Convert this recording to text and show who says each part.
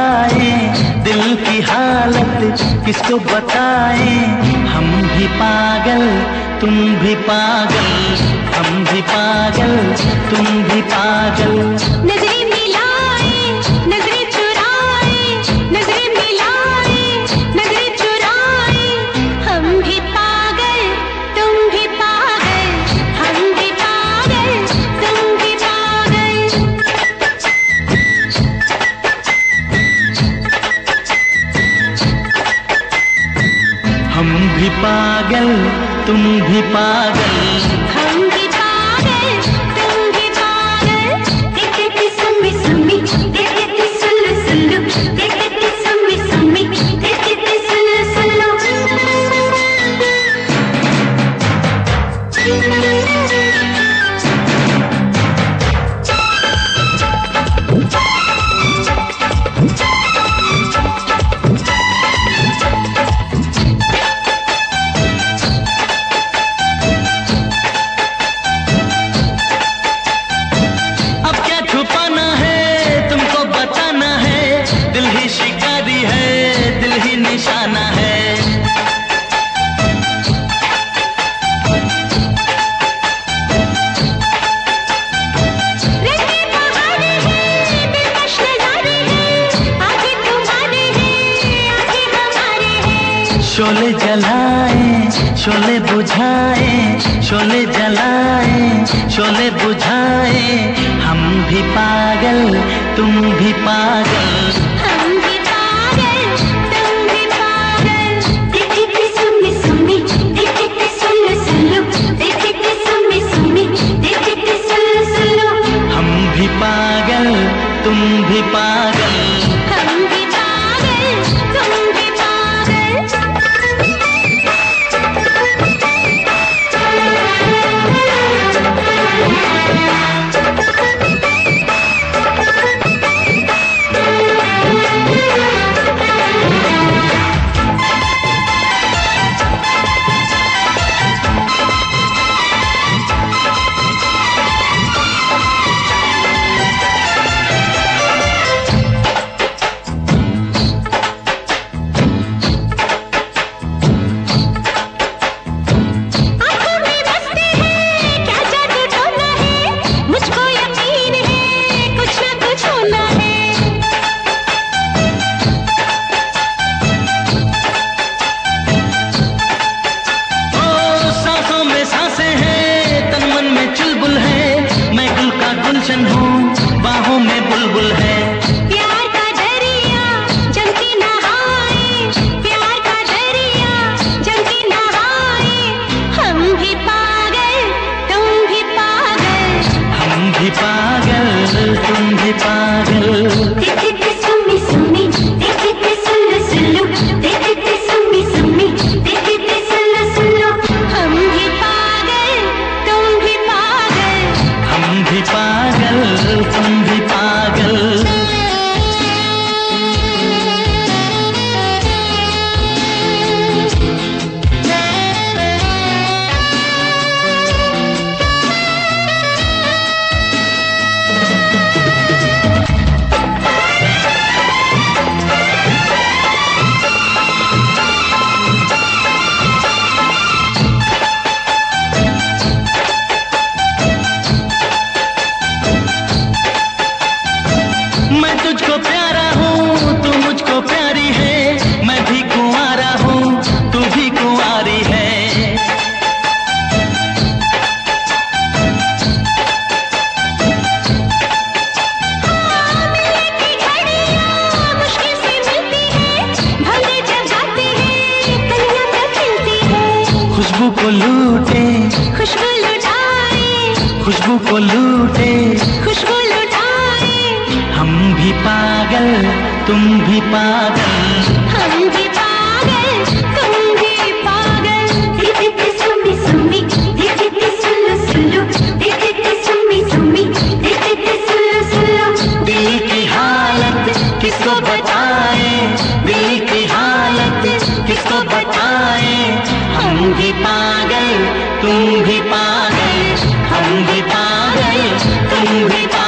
Speaker 1: बताए, दिल की हालत किसको बताए। हम भी पागल तुम भी पागल, हम भी पागल तुम भी पागल।
Speaker 2: नजरें मिलाए नजरें चुराए, नजरें मिलाए नजरें चुराए। हम भी पागल तुम भी पागल, हम भी पागल तुम भी पागल।
Speaker 1: हम भी पागल तुम भी पागल,
Speaker 2: हम भी पागल तुम भी पागल। देखते थे सम्मी सम्मी, देखते थे सुल्लू सुल्लू, देखते थे सम्मी सम्मी, देखते थे सुल्लू सुल्लू।
Speaker 1: शिकारी है दिल ही निशाना है। शोले जलाए शोले बुझाए, शोले जलाए शोले बुझाए। हम भी पागल तुम भी पागल,
Speaker 2: हम भी पागल तुम भी पागल। देखते थे सम्मी सम्मी, देखते थे सुल्लू सुल्लू, देखते थे सम्मी सम्मी, देखते थे सुल्लू सुल्लू।
Speaker 1: हम भी पागल तुम भी पागल,
Speaker 2: हम भी पागल तुम भी पागल। गुलशन हूँ बाहों में बुलबुल है। प्यार का दरिया जम के नहाए, प्यार का दरिया जम के नहाए। हम भी पागल तुम भी पागल,
Speaker 1: हम भी पागल तुम भी पागल।
Speaker 2: देखते थे सम्मी सम्मी, देखते थे सुल्लू सुल्लू, देखते थे सम्मी सम्मी, देखते थे सुल्लू सुल्लू। हम भी पागल तुम भी पागल,
Speaker 1: हम भी पागल तुम भी पागल। मैं तुझको प्यारा हूँ तू मुझको प्यारी है, मैं भी कुंवारा हूँ तू भी कुंवारी है।
Speaker 2: मुश्किल से मिलती है, भले जगाती है, कलियां तो खिलती है।
Speaker 1: खुशबू को लूटे
Speaker 2: खुशबू लुटाए,
Speaker 1: खुशबू को लूटे,
Speaker 2: खुशबू लुटाए।
Speaker 1: हम भी पागल तुम भी पागल,
Speaker 2: हम भी पागल तुम भी पागल। देखते थे सम्मी सम्मी, देखते थे सुल्लू सुल्लू, देखते थे सम्मी सम्मी, देखते थे सुल्लू सुल्लू।
Speaker 1: दिल की हालत किसको बताए, दिल की हालत किसको बताए। हम भी पागल तुम भी पागल, हम भी पागल तुम भी पागल।